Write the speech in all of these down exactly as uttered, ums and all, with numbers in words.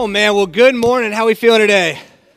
Oh man, well good morning. How we feeling today?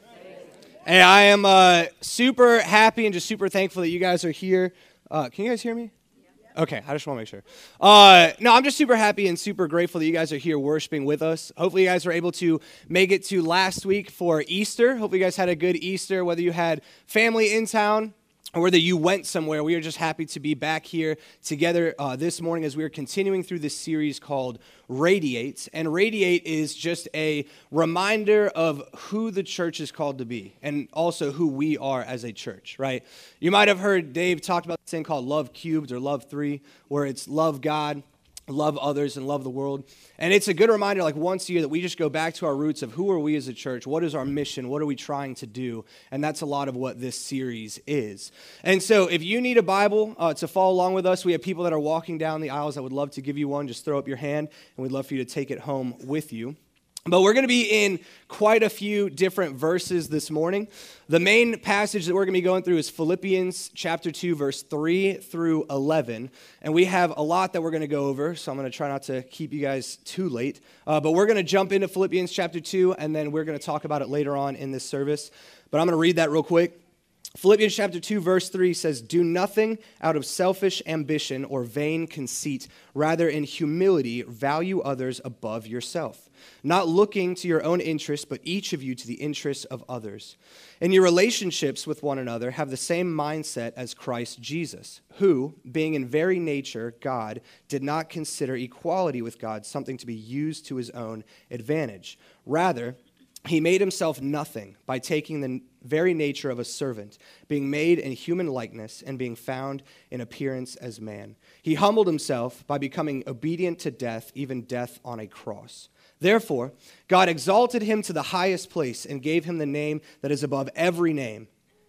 Hey, I am uh, super happy and just super thankful that you guys are here. Uh, can you guys hear me? Okay, I just want to make sure. Uh, no, I'm just super happy and super grateful that you guys are here worshiping with us. Hopefully you guys were able to make it to last week for Easter. Hopefully you guys had a good Easter, whether you had family in town or whether you went somewhere. We are just happy to be back here together uh, this morning as we are continuing through this series called Radiate. And Radiate is just a reminder of who the church is called to be and also who we are as a church, right? You might have heard Dave talk about this thing called Love Cubed or Love Three, where it's love God, love others, and love the world. And it's a good reminder, like once a year, that we just go back to our roots of who are we as a church, what is our mission, what are we trying to do, and that's a lot of what this series is. And so if you need a Bible uh, to follow along with us, we have people that are walking down the aisles that would love to give you one. Just throw up your hand, and we'd love for you to take it home with you. But we're going to be in quite a few different verses this morning. The main passage that we're going to be going through is Philippians chapter two, verse three through eleven. And we have a lot that we're going to go over, so I'm going to try not to keep you guys too late. Uh, but we're going to jump into Philippians chapter two, and then we're going to talk about it later on in this service. But I'm going to read that real quick. Philippians chapter two, verse three says, "Do nothing out of selfish ambition or vain conceit. Rather, in humility, value others above yourself, not looking to your own interests, but each of you to the interests of others. In your relationships with one another, have the same mindset as Christ Jesus, who, being in very nature God, did not consider equality with God something to be used to his own advantage. Rather, he made himself nothing by taking the very nature of a servant, being made in human likeness and being found in appearance as man. He humbled himself by becoming obedient to death, even death on a cross. Therefore, God exalted him to the highest place and gave him the name that is above every name,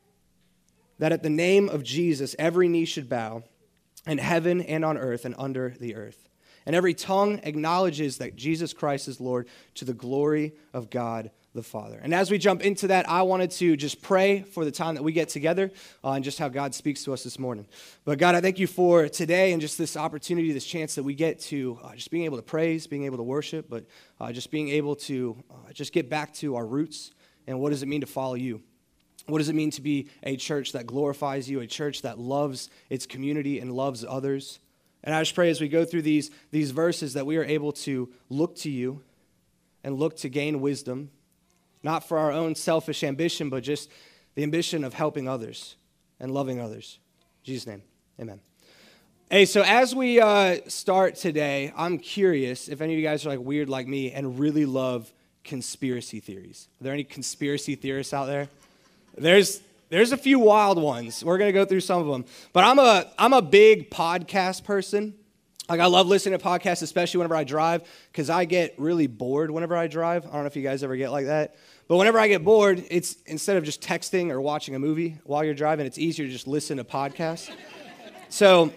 that at the name of Jesus every knee should bow, in heaven and on earth and under the earth. And every tongue acknowledges that Jesus Christ is Lord, to the glory of God the Father." And as we jump into that, I wanted to just pray for the time that we get together uh, and just how God speaks to us this morning. But God, I thank you for today and just this opportunity, this chance that we get to uh, just being able to praise, being able to worship, but uh, just being able to uh, just get back to our roots and what does it mean to follow you? What does it mean to be a church that glorifies you, a church that loves its community and loves others? And I just pray as we go through these, these verses that we are able to look to you and look to gain wisdom, not for our own selfish ambition, but just the ambition of helping others and loving others. In Jesus' name, amen. Hey, so as we uh, start today, I'm curious if any of you guys are like weird like me and really love conspiracy theories. Are there any conspiracy theorists out there? There's there's a few wild ones. We're going to go through some of them. But I'm a I'm a big podcast person. Like, I love listening to podcasts, especially whenever I drive, because I get really bored whenever I drive. I don't know if you guys ever get like that. But whenever I get bored, it's instead of just texting or watching a movie while you're driving, it's easier to just listen to podcasts. So,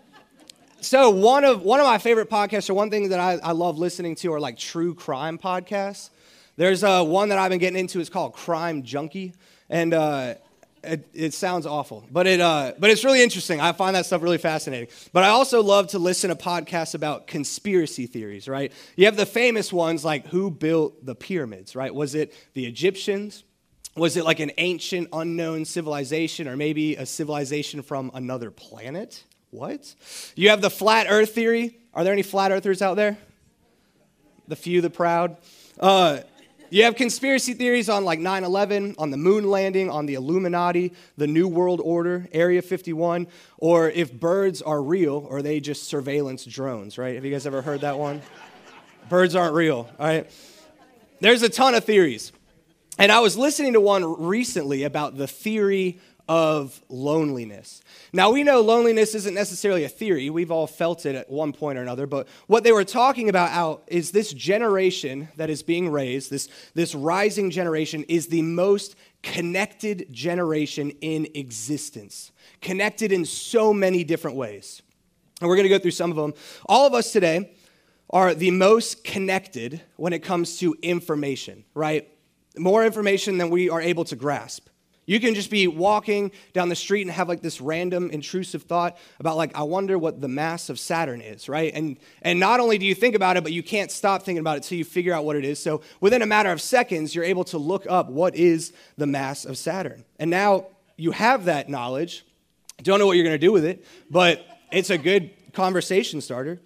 so one of one of my favorite podcasts, or one thing that I, I love listening to, are like true crime podcasts. There's uh, one that I've been getting into. It's called Crime Junkie, and uh, It, it sounds awful, but it uh, but it's really interesting. I find that stuff really fascinating. But I also love to listen to podcasts about conspiracy theories, right? You have the famous ones like who built the pyramids, right? Was it the Egyptians? Was it like an ancient unknown civilization, or maybe a civilization from another planet? What? You have the flat earth theory. Are there any flat earthers out there? The few, the proud. Uh You have conspiracy theories on like nine eleven, on the moon landing, on the Illuminati, the New World Order, Area fifty-one, or if birds are real or are they just surveillance drones, right? Have you guys ever heard that one? Birds aren't real, all right? There's a ton of theories. And I was listening to one recently about the theory of loneliness. Now, we know loneliness isn't necessarily a theory. We've all felt it at one point or another. But what they were talking about out is this generation that is being raised, this, this rising generation, is the most connected generation in existence. Connected in so many different ways. And we're going to go through some of them. All of us today are the most connected when it comes to information, right? More information than we are able to grasp. You can just be walking down the street and have like this random intrusive thought about like, I wonder what the mass of Saturn is, right? And and not only do you think about it, but you can't stop thinking about it until you figure out what it is. So within a matter of seconds, you're able to look up what is the mass of Saturn. And now you have that knowledge. Don't know what you're going to do with it, but it's a good conversation starter.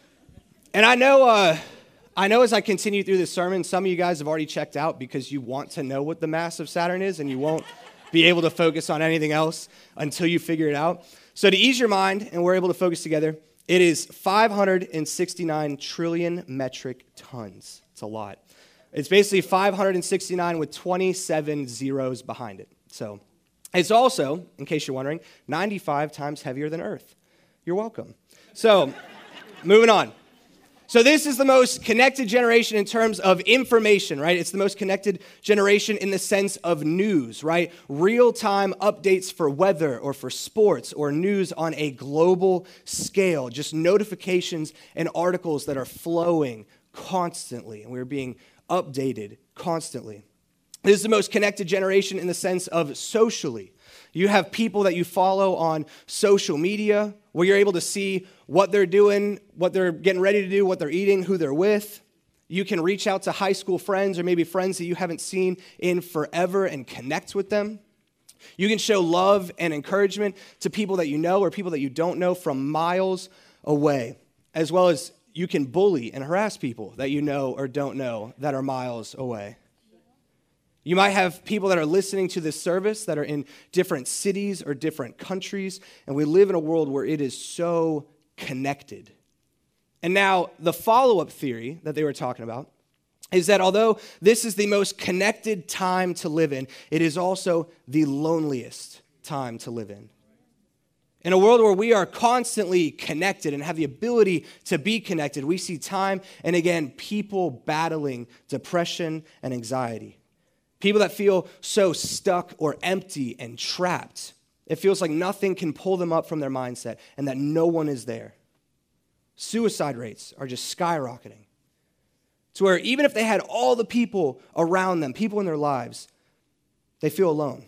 And I know, uh, I know as I continue through this sermon, some of you guys have already checked out because you want to know what the mass of Saturn is and you won't be able to focus on anything else until you figure it out. So to ease your mind, and we're able to focus together, it is five hundred sixty-nine trillion metric tons. It's a lot. It's basically five hundred sixty-nine with twenty-seven zeros behind it. So it's also, in case you're wondering, ninety-five times heavier than Earth. You're welcome. So moving on. So this is the most connected generation in terms of information, right? It's the most connected generation in the sense of news, right? Real-time updates for weather or for sports or news on a global scale, just notifications and articles that are flowing constantly, and we're being updated constantly. This is the most connected generation in the sense of socially. You have people that you follow on social media where you're able to see what they're doing, what they're getting ready to do, what they're eating, who they're with. You can reach out to high school friends or maybe friends that you haven't seen in forever and connect with them. You can show love and encouragement to people that you know or people that you don't know from miles away, as well as you can bully and harass people that you know or don't know that are miles away. You might have people that are listening to this service that are in different cities or different countries, and we live in a world where it is so connected. And now, the follow-up theory that they were talking about is that although this is the most connected time to live in, it is also the loneliest time to live in. In a world where we are constantly connected and have the ability to be connected, we see time and again people battling depression and anxiety. People that feel so stuck or empty and trapped. It feels like nothing can pull them up from their mindset and that no one is there. Suicide rates are just skyrocketing. To where even if they had all the people around them, people in their lives, they feel alone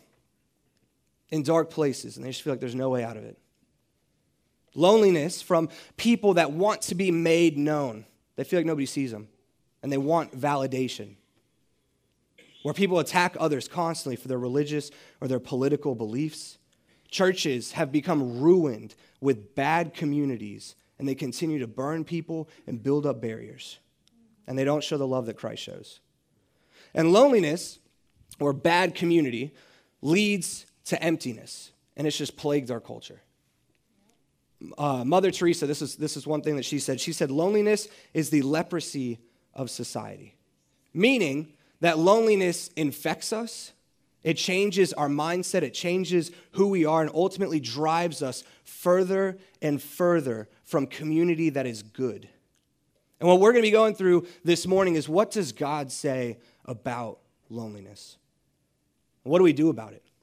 in dark places and they just feel like there's no way out of it. Loneliness from people that want to be made known. They feel like nobody sees them and they want validation. Where people attack others constantly for their religious or their political beliefs. Churches have become ruined with bad communities, and they continue to burn people and build up barriers. And they don't show the love that Christ shows. And loneliness, or bad community, leads to emptiness, and it's just plagued our culture. Uh, Mother Teresa, this is, this is one thing that she said. She said, loneliness is the leprosy of society. Meaning that loneliness infects us, it changes our mindset, it changes who we are, and ultimately drives us further and further from community that is good. And what we're going to be going through this morning is, what does God say about loneliness? What do we do about it?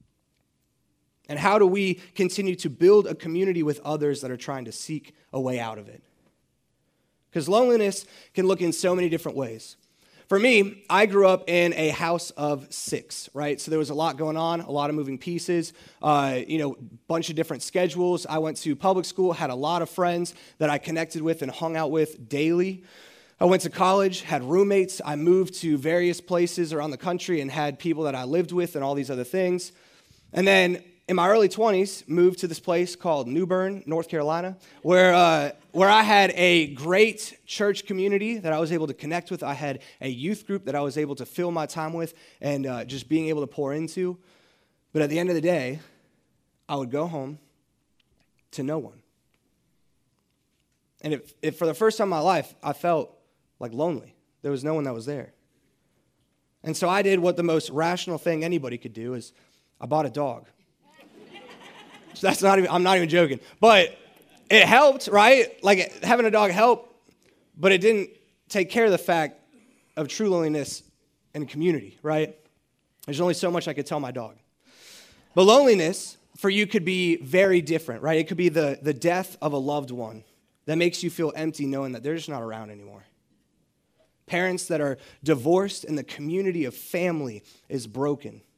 And how do we continue to build a community with others that are trying to seek a way out of it? Because loneliness can look in so many different ways. For me, I grew up in a house of six, right? So there was a lot going on, a lot of moving pieces, uh, you know, bunch of different schedules. I went to public school, had a lot of friends that I connected with and hung out with daily. I went to college, had roommates. I moved to various places around the country and had people that I lived with and all these other things. And then in my early twenties, moved to this place called New Bern, North Carolina, where uh, where I had a great church community that I was able to connect with. I had a youth group that I was able to fill my time with and uh, just being able to pour into. But at the end of the day, I would go home to no one. And if, if for the first time in my life, I felt like lonely. There was no one that was there. And so I did what the most rational thing anybody could do is I bought a dog. So that's not even, I'm not even joking. But it helped, right? Like having a dog helped, but it didn't take care of the fact of true loneliness and community, right? There's only so much I could tell my dog. But loneliness for you could be very different, right? It could be the, the death of a loved one that makes you feel empty knowing that they're just not around anymore. Parents that are divorced and the community of family is broken.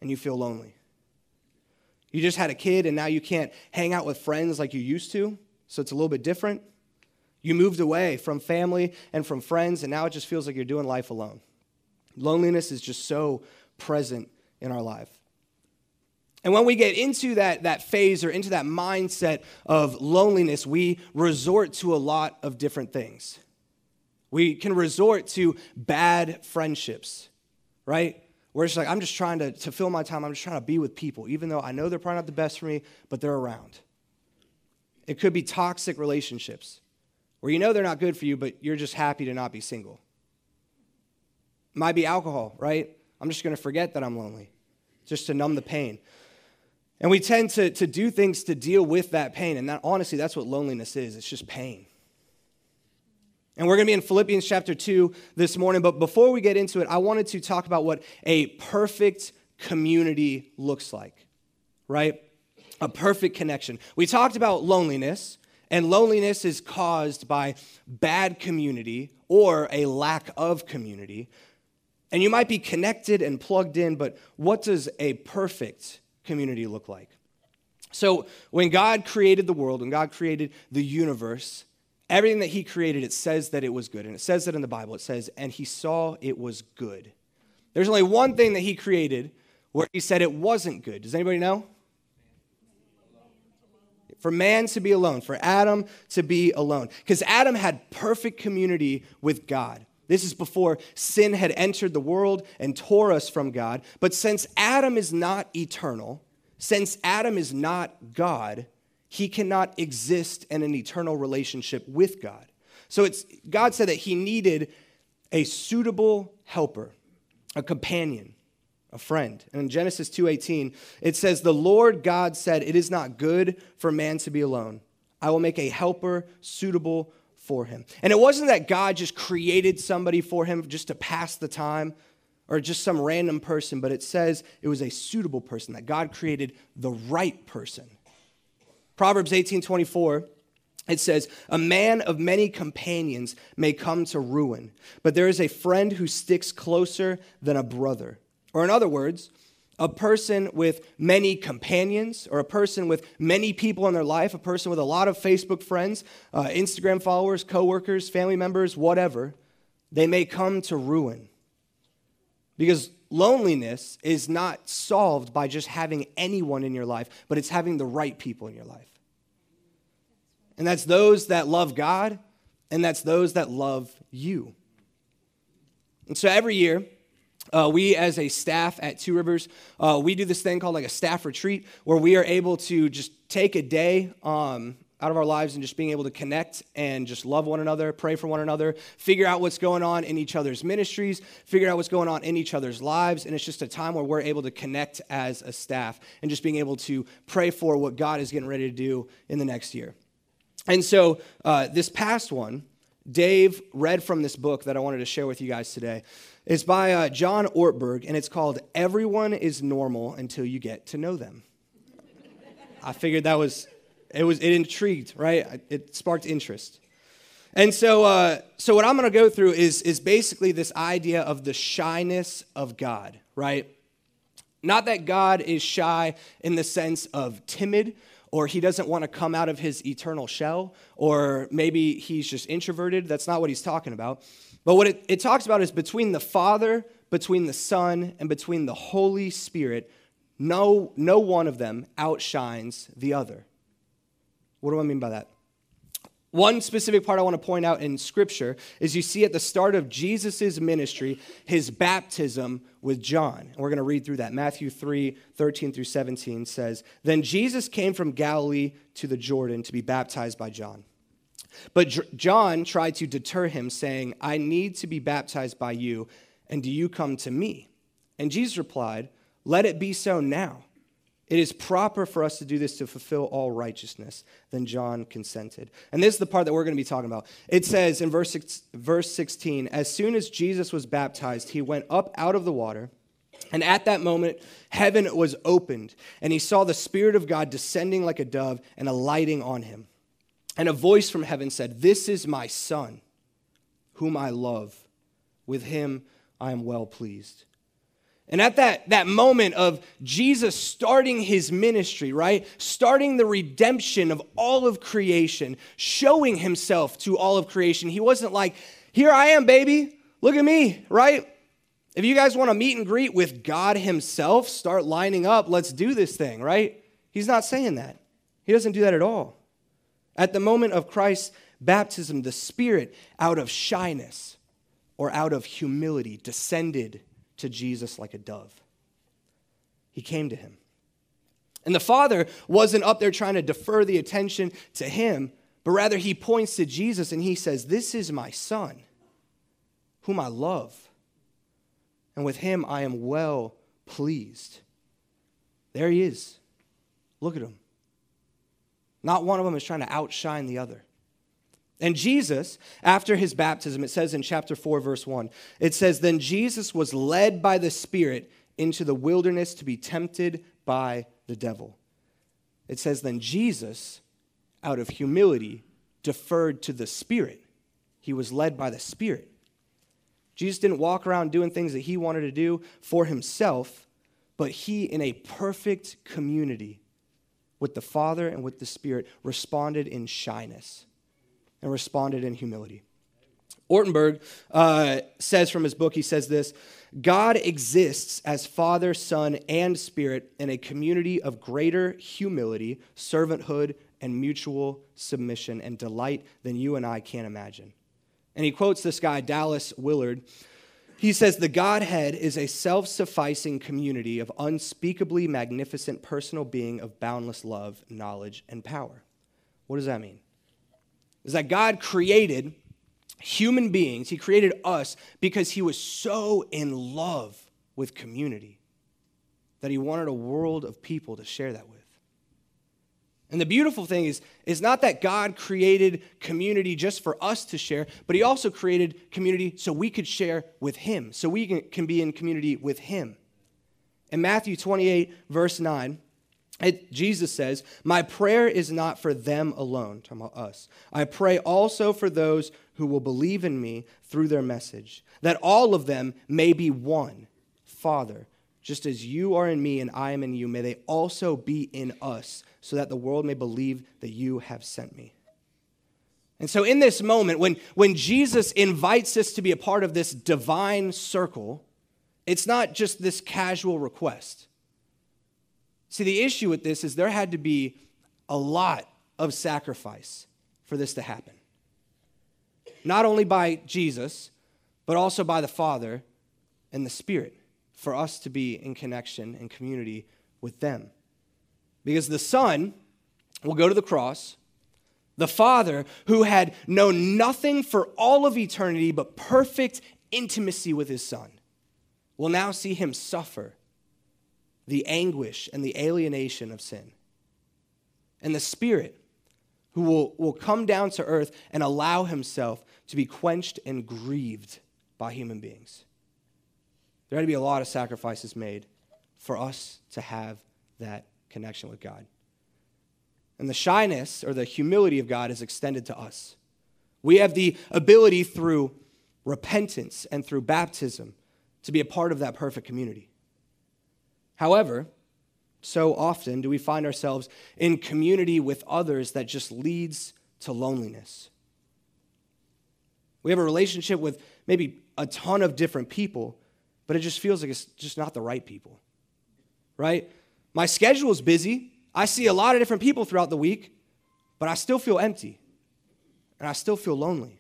and you feel lonely. You just had a kid and now you can't hang out with friends like you used to, so it's a little bit different. You moved away from family and from friends, and now it just feels like you're doing life alone. Loneliness is just so present in our life. And when we get into that, that phase or into that mindset of loneliness, we resort to a lot of different things. We can resort to bad friendships, right? Where it's like, I'm just trying to, to fill my time. I'm just trying to be with people, even though I know they're probably not the best for me, but they're around. It could be toxic relationships where you know they're not good for you, but you're just happy to not be single. It might be alcohol, right? I'm just going to forget that I'm lonely, just to numb the pain. And we tend to, to do things to deal with that pain. And that, honestly, that's what loneliness is. It's just pain. And we're going to be in Philippians chapter two this morning. But before we get into it, I wanted to talk about what a perfect community looks like, right? A perfect connection. We talked about loneliness, and loneliness is caused by bad community or a lack of community. And you might be connected and plugged in, but what does a perfect community look like? So when God created the world, when God created the universe, everything that he created, it says that it was good. And it says that in the Bible. It says, and he saw it was good. There's only one thing that he created where he said it wasn't good. Does anybody know? For man to be alone, for Adam to be alone. Because Adam had perfect community with God. This is before sin had entered the world and tore us from God. But since Adam is not eternal, since Adam is not God, he cannot exist in an eternal relationship with God. So it's God said that he needed a suitable helper, a companion, a friend. And in Genesis two eighteen, it says, the Lord God said, it is not good for man to be alone. I will make a helper suitable for him. And it wasn't that God just created somebody for him just to pass the time or just some random person, but it says it was a suitable person, that God created the right person. Proverbs eighteen twenty-four, it says, a man of many companions may come to ruin, but there is a friend who sticks closer than a brother. Or in other words, a person with many companions, or a person with many people in their life, a person with a lot of Facebook friends, uh, Instagram followers, coworkers, family members, whatever, they may come to ruin. Because loneliness is not solved by just having anyone in your life, but it's having the right people in your life. And that's those that love God, and that's those that love you. And so every year, Uh, we as a staff at Two Rivers, uh, we do this thing called like a staff retreat where we are able to just take a day um, out of our lives and just being able to connect and just love one another, pray for one another, figure out what's going on in each other's ministries, figure out what's going on in each other's lives. And it's just a time where we're able to connect as a staff and just being able to pray for what God is getting ready to do in the next year. And so uh, this past one, Dave read from this book that I wanted to share with you guys today. It's by uh, John Ortberg, and it's called Everyone is Normal Until You Get to Know Them. I figured that was, it was, it intrigued, right? It sparked interest. And so uh, so what I'm going to go through is, is basically this idea of the shyness of God, right? Not that God is shy in the sense of timid, or he doesn't want to come out of his eternal shell, or maybe he's just introverted. That's not what he's talking about. But what it, it talks about is between the Father, between the Son, and between the Holy Spirit, no, no one of them outshines the other. What do I mean by that? One specific part I want to point out in Scripture is you see at the start of Jesus' ministry, his baptism with John. And we're going to read through that. Matthew three, thirteen through seventeen says, Then Jesus came from Galilee to the Jordan to be baptized by John. But John tried to deter him, saying, I need to be baptized by you, and do you come to me? And Jesus replied, Let it be so now. It is proper for us to do this to fulfill all righteousness. Then John consented. And this is the part that we're going to be talking about. It says in verse six, verse sixteen, As soon as Jesus was baptized, he went up out of the water, and at that moment, heaven was opened, and he saw the Spirit of God descending like a dove and alighting on him. And a voice from heaven said, This is my Son, whom I love. With him I am well pleased. And at that, that moment of Jesus starting his ministry, right? Starting the redemption of all of creation, showing himself to all of creation. He wasn't like, here I am, baby. Look at me, right? If you guys want to meet and greet with God himself, start lining up. Let's do this thing, right? He's not saying that. He doesn't do that at all. At the moment of Christ's baptism, the Spirit, out of shyness or out of humility, descended to Jesus like a dove. He came to him. And the Father wasn't up there trying to defer the attention to him, but rather he points to Jesus and he says, this is my Son, whom I love, and with him I am well pleased. There he is. Look at him. Not one of them is trying to outshine the other. And Jesus, after his baptism, it says in chapter four, verse one, it says, then Jesus was led by the Spirit into the wilderness to be tempted by the devil. It says, then Jesus, out of humility, deferred to the Spirit. He was led by the Spirit. Jesus didn't walk around doing things that he wanted to do for himself, but he, in a perfect community with the Father and with the Spirit, responded in shyness and responded in humility. Ortenberg uh, says from his book, he says this, God exists as Father, Son, and Spirit in a community of greater humility, servanthood, and mutual submission and delight than you and I can imagine. And he quotes this guy, Dallas Willard. He says, the Godhead is a self-sufficing community of unspeakably magnificent personal being of boundless love, knowledge, and power. What does that mean? Is that God created human beings, he created us because he was so in love with community that he wanted a world of people to share that with. And the beautiful thing is, is not that God created community just for us to share, but he also created community so we could share with him, so we can, can be in community with him. In Matthew twenty-eight, verse nine, it, Jesus says, my prayer is not for them alone, talking about us. I pray also for those who will believe in me through their message, that all of them may be one. Father, just as you are in me and I am in you, may they also be in us, so that the world may believe that you have sent me. And so in this moment, when, when Jesus invites us to be a part of this divine circle, it's not just this casual request. See, the issue with this is there had to be a lot of sacrifice for this to happen. Not only by Jesus, but also by the Father and the Spirit, for us to be in connection and community with them. Because the Son will go to the cross. The Father, who had known nothing for all of eternity but perfect intimacy with his Son, will now see him suffer the anguish and the alienation of sin. And the Spirit, who will, will come down to earth and allow himself to be quenched and grieved by human beings. There had to be a lot of sacrifices made for us to have that connection with God. And the shyness or the humility of God is extended to us. We have the ability through repentance and through baptism to be a part of that perfect community. However, so often do we find ourselves in community with others that just leads to loneliness. We have a relationship with maybe a ton of different people, but it just feels like it's just not the right people, right? My schedule is busy. I see a lot of different people throughout the week, but I still feel empty, and I still feel lonely.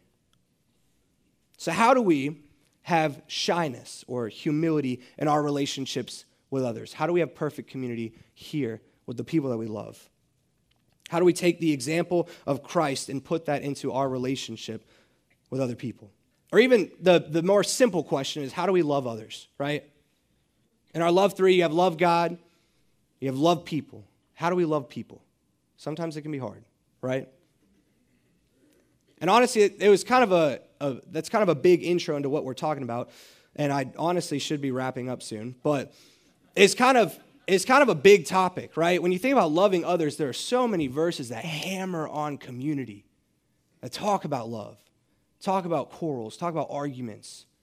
So how do we have shyness or humility in our relationships with others? How do we have perfect community here with the people that we love? How do we take the example of Christ and put that into our relationship with other people? Or even the, the more simple question is, how do we love others, right? In our love three, you have love God, you have love people. How do we love people? Sometimes it can be hard, right? And honestly, it, it was kind of a, a, that's kind of a big intro into what we're talking about, and I honestly should be wrapping up soon, but it's kind of, it's kind of a big topic, right? When you think about loving others, there are so many verses that hammer on community, that talk about love, talk about quarrels, talk about arguments.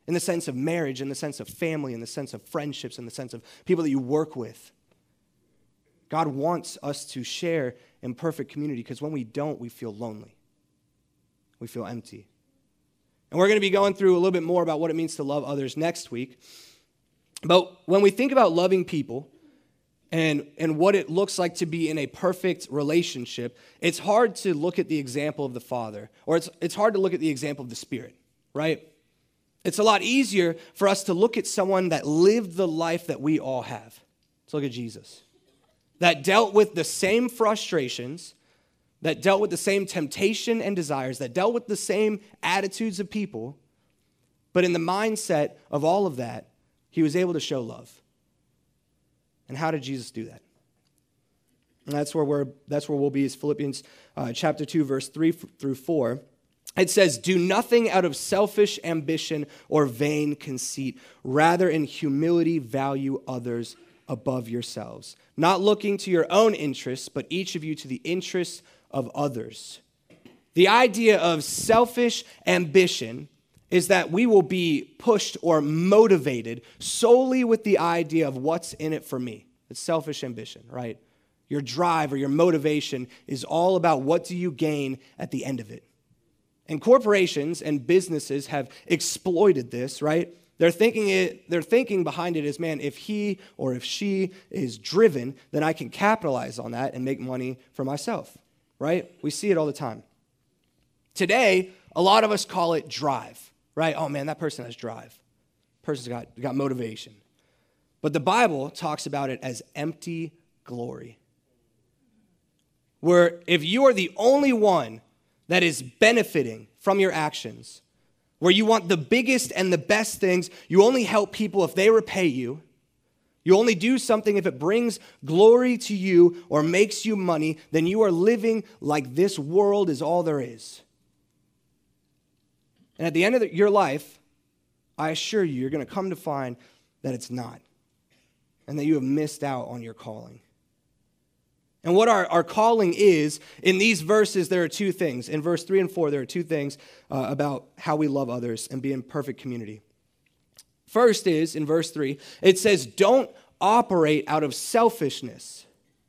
in the sense of marriage, in the sense of family, in the sense of friendships, in the sense of people that you work with. God wants us to share in perfect community because when we don't, we feel lonely. We feel empty. And we're going to be going through a little bit more about what it means to love others next week. But when we think about loving people and, and what it looks like to be in a perfect relationship, it's hard to look at the example of the Father, or it's, it's hard to look at the example of the Spirit, right? It's a lot easier for us to look at someone that lived the life that we all have. Let's look at Jesus. That dealt with the same frustrations, that dealt with the same temptation and desires, that dealt with the same attitudes of people, but in the mindset of all of that, he was able to show love. And how did Jesus do that? And that's where we're that's where we'll be, is Philippians uh, chapter two, verse three through four. It says, "Do nothing out of selfish ambition or vain conceit. Rather, in humility, value others above yourselves, not looking to your own interests, but each of you to the interests of others." The idea of selfish ambition is that we will be pushed or motivated solely with the idea of what's in it for me. It's selfish ambition, right? Your drive or your motivation is all about what do you gain at the end of it. And corporations and businesses have exploited this, right? They're thinking it, they're thinking behind it is, man, if he or if she is driven, then I can capitalize on that and make money for myself, right? We see it all the time. Today, a lot of us call it drive, right? Oh man, that person has drive. Person's got, got motivation. But the Bible talks about it as empty glory. Where if you are the only one that is benefiting from your actions, where you want the biggest and the best things, you only help people if they repay you, you only do something if it brings glory to you or makes you money, then you are living like this world is all there is. And at the end of the, your life, I assure you, you're going to come to find that it's not, and that you have missed out on your calling. And what our, our calling is, in these verses, there are two things. In verse three and four, there are two things uh, about how we love others and be in perfect community. First is, in verse three, it says, don't operate out of selfishness,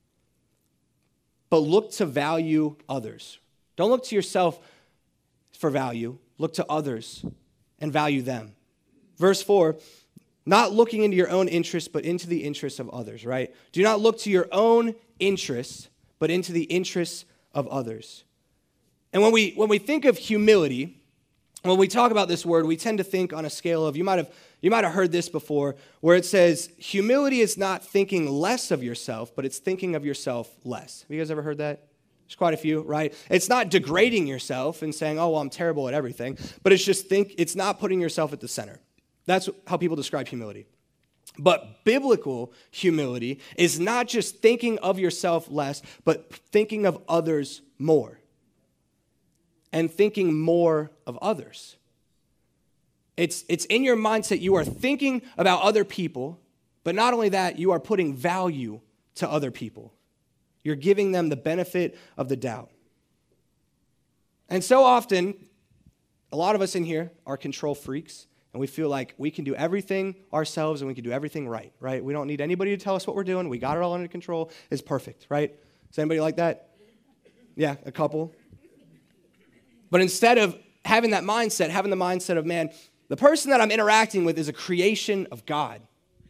but look to value others. Don't look to yourself for value. Look to others and value them. Verse four, not looking into your own interests, but into the interests of others, right? Do not look to your own interests, but into the interests of others. And when we when we think of humility, when we talk about this word, we tend to think on a scale of, you might have you might have heard this before, where it says humility is not thinking less of yourself, but it's thinking of yourself less. Have you guys ever heard that? There's quite a few, right? It's not degrading yourself and saying, oh, well, I'm terrible at everything, but it's just think it's not putting yourself at the center. That's how people describe humility. But biblical humility is not just thinking of yourself less, but thinking of others more. And thinking more of others. It's, it's in your mindset, you are thinking about other people, but not only that, you are putting value to other people. You're giving them the benefit of the doubt. And so often, a lot of us in here are control freaks. And we feel like we can do everything ourselves and we can do everything right, right? We don't need anybody to tell us what we're doing. We got it all under control. It's perfect, right? Is anybody like that? Yeah, a couple. But instead of having that mindset, having the mindset of, man, the person that I'm interacting with is a creation of God.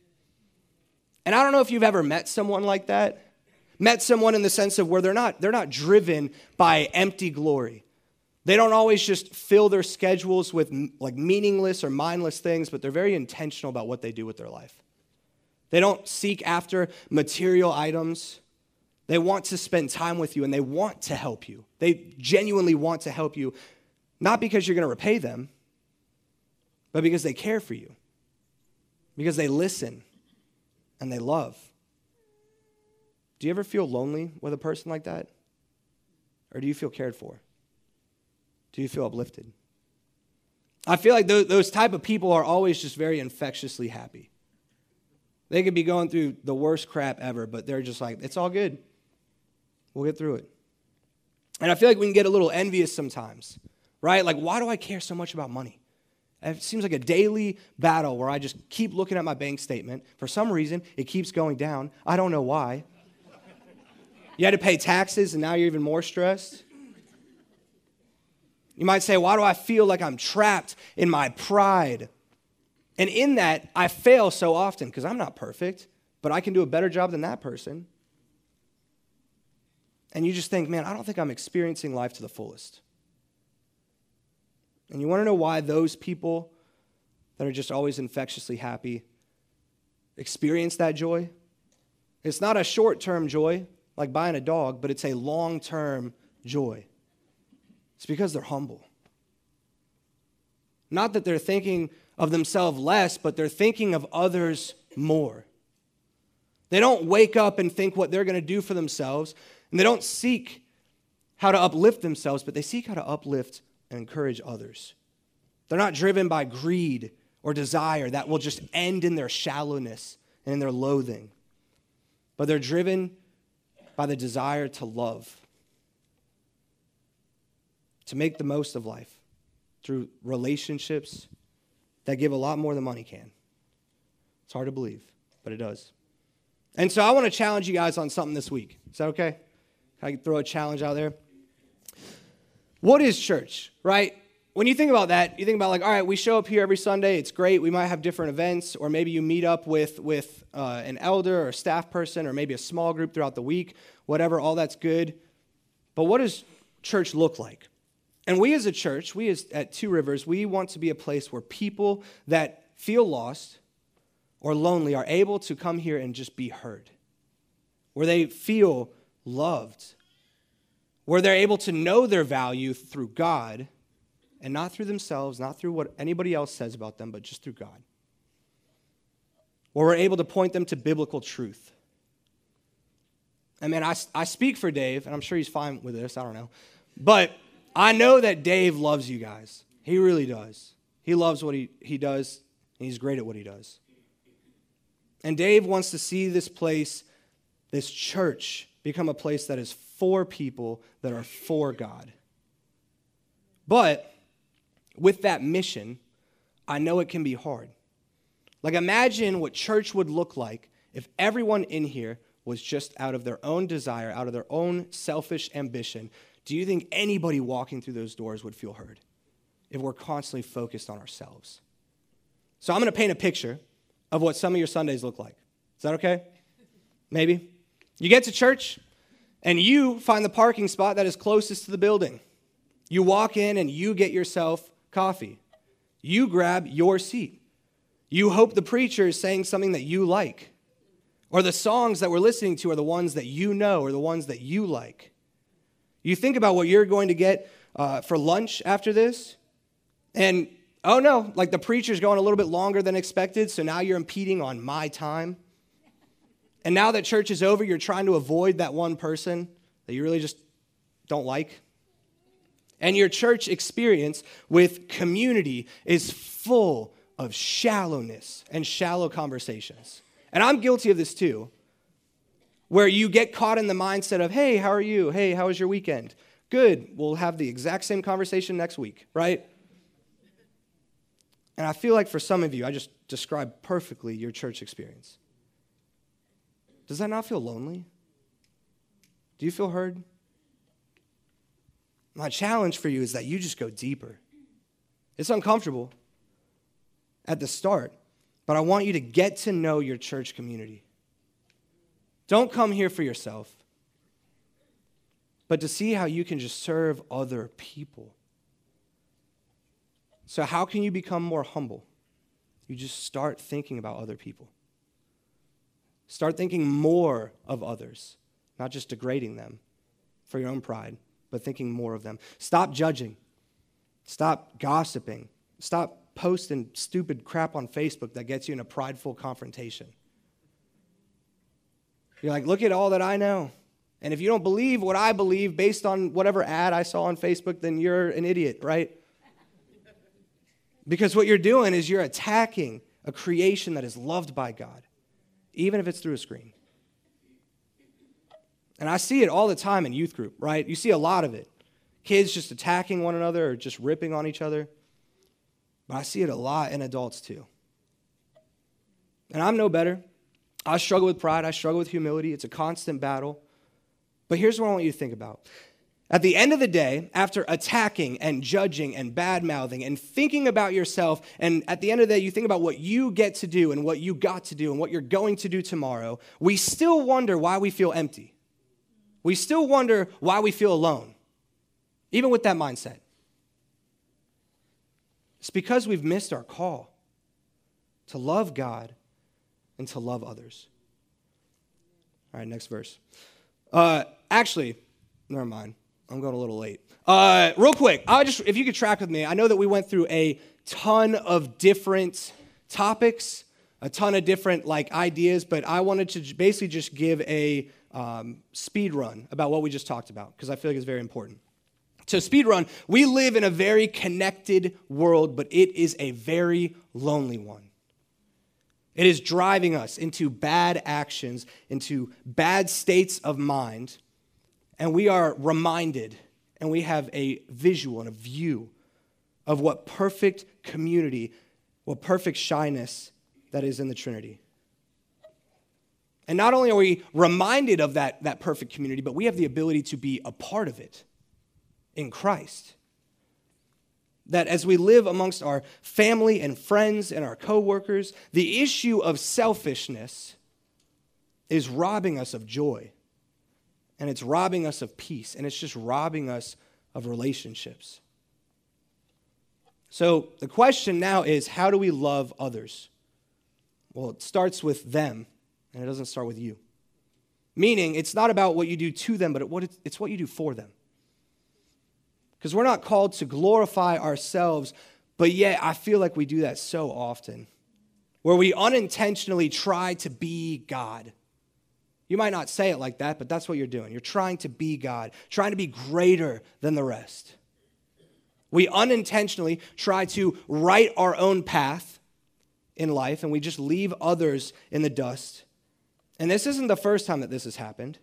And I don't know if you've ever met someone like that. Met someone in the sense of where they're not, they're not driven by empty glory. They don't always just fill their schedules with like meaningless or mindless things, but they're very intentional about what they do with their life. They don't seek after material items. They want to spend time with you and they want to help you. They genuinely want to help you, not because you're going to repay them, but because they care for you, because they listen and they love. Do you ever feel lonely with a person like that? Or do you feel cared for? Do you feel uplifted? I feel like those, those type of people are always just very infectiously happy. They could be going through the worst crap ever, but they're just like, it's all good. We'll get through it. And I feel like we can get a little envious sometimes, right? Like, why do I care so much about money? It seems like a daily battle where I just keep looking at my bank statement. For some reason, it keeps going down. I don't know why. You had to pay taxes, and now you're even more stressed. You might say, why do I feel like I'm trapped in my pride? And in that, I fail so often because I'm not perfect, but I can do a better job than that person. And you just think, man, I don't think I'm experiencing life to the fullest. And you want to know why those people that are just always infectiously happy experience that joy? It's not a short-term joy, like buying a dog, but it's a long-term joy. It's because they're humble. Not that they're thinking of themselves less, but they're thinking of others more. They don't wake up and think what they're going to do for themselves, and they don't seek how to uplift themselves, but they seek how to uplift and encourage others. They're not driven by greed or desire that will just end in their shallowness and in their loathing, but they're driven by the desire to love, to make the most of life through relationships that give a lot more than money can. It's hard to believe, but it does. And so I want to challenge you guys on something this week. Is that okay? Can I throw a challenge out there? What is church, right? When you think about that, you think about like, all right, we show up here every Sunday. It's great. We might have different events, or maybe you meet up with, with uh, an elder or a staff person, or maybe a small group throughout the week, whatever, all that's good. But what does church look like? And we as a church, we as at Two Rivers, we want to be a place where people that feel lost or lonely are able to come here and just be heard, where they feel loved, where they're able to know their value through God and not through themselves, not through what anybody else says about them, but just through God, where we're able to point them to biblical truth. I mean, I, I speak for Dave, and I'm sure he's fine with this, I don't know, but I know that Dave loves you guys. He really does. He loves what he, he does, and he's great at what he does. And Dave wants to see this place, this church, become a place that is for people that are for God. But with that mission, I know it can be hard. Like, imagine what church would look like if everyone in here was just out of their own desire, out of their own selfish ambition. Do you think anybody walking through those doors would feel heard if we're constantly focused on ourselves? So I'm going to paint a picture of what some of your Sundays look like. Is that okay? Maybe. You get to church, and you find the parking spot that is closest to the building. You walk in, and you get yourself coffee. You grab your seat. You hope the preacher is saying something that you like, or the songs that we're listening to are the ones that you know or the ones that you like. You think about what you're going to get uh, for lunch after this, and oh no, like the preacher's going a little bit longer than expected, so now you're impeding on my time. And now that church is over, you're trying to avoid that one person that you really just don't like. And your church experience with community is full of shallowness and shallow conversations. And I'm guilty of this too, where you get caught in the mindset of, hey, how are you? Hey, how was your weekend? Good. We'll have the exact same conversation next week, right? And I feel like for some of you, I just described perfectly your church experience. Does that not feel lonely? Do you feel heard? My challenge for you is that you just go deeper. It's uncomfortable at the start, but I want you to get to know your church community. Don't come here for yourself, but to see how you can just serve other people. So how can you become more humble? You just start thinking about other people. Start thinking more of others, not just degrading them for your own pride, but thinking more of them. Stop judging. Stop gossiping. Stop posting stupid crap on Facebook that gets you in a prideful confrontation. You're like, look at all that I know. And if you don't believe what I believe based on whatever ad I saw on Facebook, then you're an idiot, right? Because what you're doing is you're attacking a creation that is loved by God, even if it's through a screen. And I see it all the time in youth group, right? You see a lot of it. Kids just attacking one another or just ripping on each other. but I see it a lot in adults too. And I'm no better. I struggle with pride. I struggle with humility. It's a constant battle. But here's what I want you to think about. At the end of the day, after attacking and judging and bad-mouthing and thinking about yourself, and at the end of the day, you think about what you get to do and what you got to do and what you're going to do tomorrow, we still wonder why we feel empty. We still wonder why we feel alone, even with that mindset. It's because we've missed our call to love God and to love others. All right, next verse. Uh, actually, never mind. I'm going a little late. Uh, real quick, I just if you could track with me, I know that we went through a ton of different topics, a ton of different like ideas, but I wanted to basically just give a um, speed run about what we just talked about because I feel like it's very important. To speed run, we live in a very connected world, but it is a very lonely one. It is driving us into bad actions, into bad states of mind. And we are reminded, and we have a visual and a view of what perfect community, what perfect shyness that is in the Trinity. And not only are we reminded of that, that perfect community, but we have the ability to be a part of it in Christ. That as we live amongst our family and friends and our coworkers, the issue of selfishness is robbing us of joy. And it's robbing us of peace, and it's just robbing us of relationships. So the question now is, how do we love others? Well, it starts with them, and it doesn't start with you. Meaning, it's not about what you do to them, but it's what you do for them. Because we're not called to glorify ourselves, but yet I feel like we do that so often, where we unintentionally try to be God. You might not say it like that, but that's what you're doing. You're trying to be God, trying to be greater than the rest. We unintentionally try to write our own path in life, and we just leave others in the dust. And this isn't the first time that this has happened.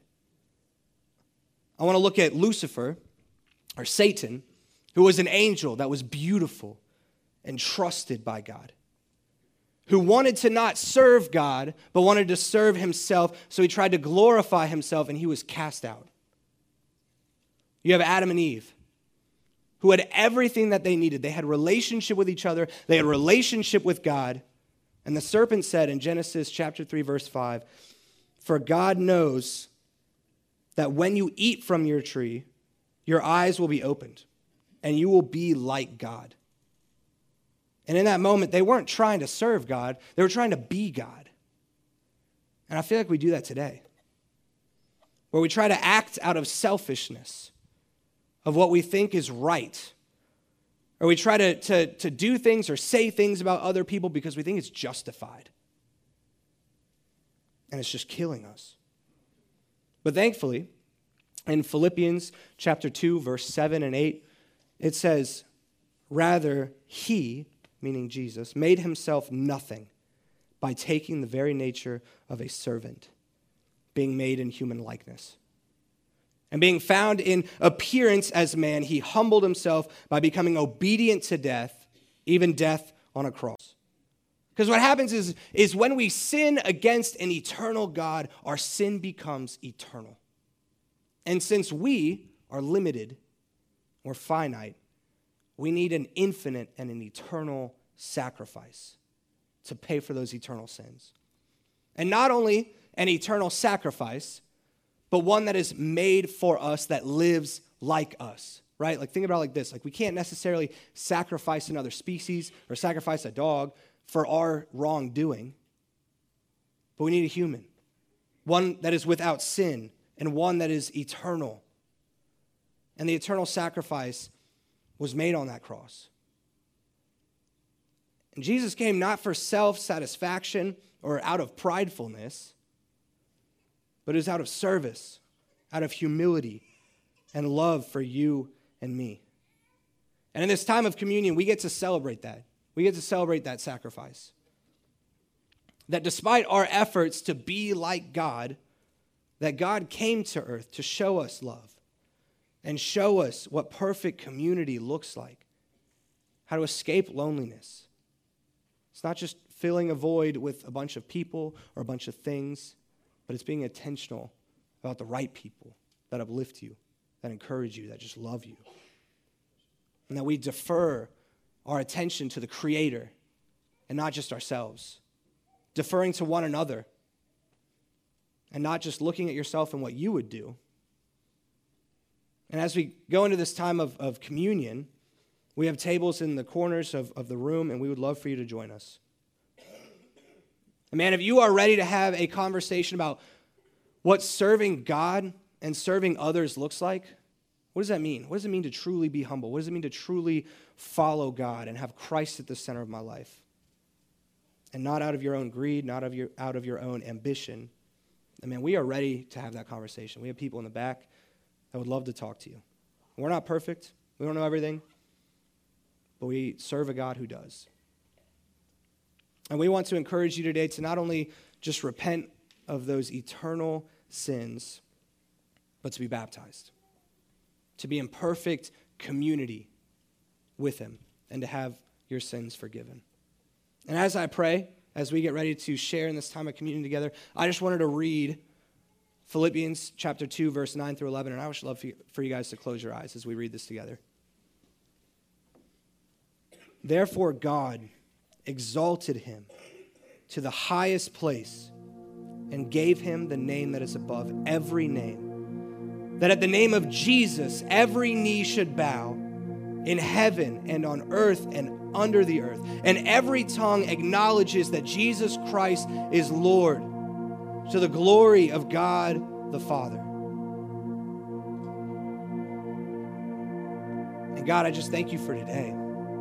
I want to look at Lucifer, or Satan, who was an angel that was beautiful and trusted by God, who wanted to not serve God, but wanted to serve himself, so he tried to glorify himself, and he was cast out. You have Adam and Eve, who had everything that they needed. They had relationship with each other. They had relationship with God. And the serpent said in Genesis chapter three, verse five, "For God knows that when you eat from your tree, your eyes will be opened, and you will be like God." And in that moment, they weren't trying to serve God. They were trying to be God. And I feel like we do that today, where we try to act out of selfishness, of what we think is right. Or we try to, to, to do things or say things about other people because we think it's justified. And it's just killing us. But thankfully, in Philippians chapter two, verse seven and eight, it says, "Rather, he," meaning Jesus, "made himself nothing by taking the very nature of a servant, being made in human likeness. And being found in appearance as man, he humbled himself by becoming obedient to death, even death on a cross." Because what happens is, is when we sin against an eternal God, our sin becomes eternal. And since we are limited or finite, we need an infinite and an eternal sacrifice to pay for those eternal sins. And not only an eternal sacrifice, but one that is made for us, that lives like us, right? Like think about it like this. Like we can't necessarily sacrifice another species or sacrifice a dog for our wrongdoing, but we need a human, one that is without sin and one that is eternal. And the eternal sacrifice was made on that cross. And Jesus came not for self-satisfaction or out of pridefulness, but it was out of service, out of humility and love for you and me. And in this time of communion, we get to celebrate that. We get to celebrate that sacrifice. That despite our efforts to be like God, that God came to earth to show us love and show us what perfect community looks like. how to escape loneliness. It's not just filling a void with a bunch of people or a bunch of things, but it's being intentional about the right people that uplift you, that encourage you, that just love you. And that we defer our attention to the Creator and not just ourselves. Deferring to one another and not just looking at yourself and what you would do. And as we go into this time of, of communion, we have tables in the corners of, of the room, and we would love for you to join us. And man, if you are ready to have a conversation about what serving God and serving others looks like, what does that mean? What does it mean to truly be humble? What does it mean to truly follow God and have Christ at the center of my life? And not out of your own greed, not out of your, out of your own ambition. And man, we are ready to have that conversation. We have people in the back that would love to talk to you. We're not perfect. We don't know everything. But we serve a God who does. And we want to encourage you today to not only just repent of those eternal sins, but to be baptized. To be in perfect community with him and to have your sins forgiven. And as I pray, as we get ready to share in this time of communion together, I just wanted to read Philippians chapter two, verse nine through eleven, and I would love for you guys to close your eyes as we read this together. Therefore God exalted him to the highest place and gave him the name that is above every name, that at the name of Jesus every knee should bow in heaven and on earth and under the earth, and every tongue acknowledges that Jesus Christ is Lord, to the glory of God the Father. And God, I just thank you for today.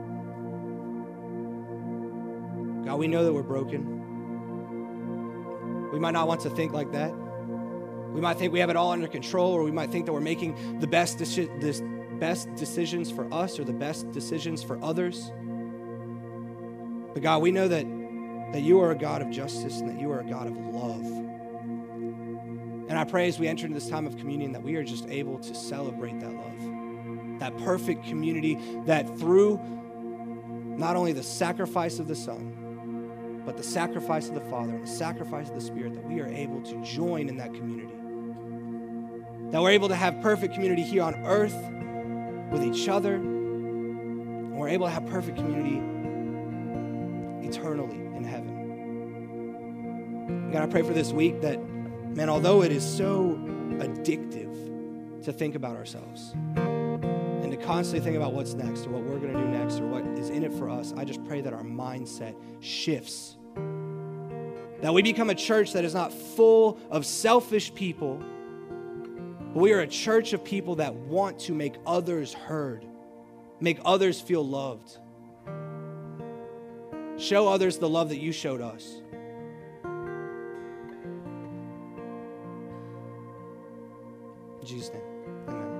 God, we know that we're broken. We might not want to think like that. We might think we have it all under control, or we might think that we're making the best, deci- this best decisions for us or the best decisions for others. But God, we know that, that you are a God of justice and that you are a God of love. And I pray as we enter into this time of communion that we are just able to celebrate that love, that perfect community that through not only the sacrifice of the Son, but the sacrifice of the Father and the sacrifice of the Spirit, that we are able to join in that community. That we're able to have perfect community here on earth with each other, and we're able to have perfect community eternally in heaven. God, I pray for this week that, man, although it is so addictive to think about ourselves and to constantly think about what's next or what we're going to do next or what is in it for us, I just pray that our mindset shifts. That we become a church that is not full of selfish people, but we are a church of people that want to make others heard, make others feel loved. Show others the love that you showed us. In Jesus' name, amen.